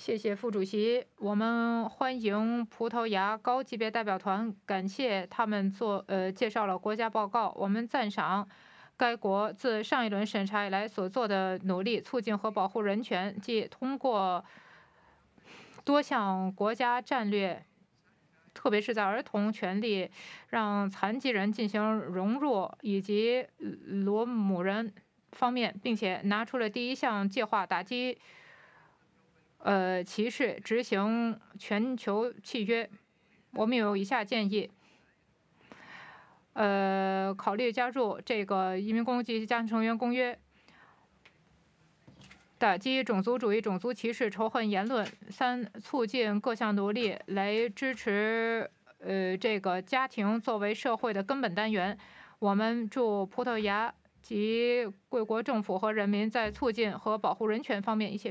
谢谢副主席，我们欢迎葡萄牙高级别代表团，感谢他们介绍了国家报告。我们赞赏该国自上一轮审查以来所做的努力，促进和保护人权，即通过多项国家战略，特别是在儿童权利、让残疾人进行融入以及罗姆人方面，并且拿出了第一项计划打击歧视，执行全球契约。我们有以下建议：考虑加入这个移民工及家庭成员公约，打击种族主义、种族歧视、仇恨言论。3、促进各项努力来支持这个家庭作为社会的根本单元。我们祝葡萄牙及贵国政府和人民在促进和保护人权方面一切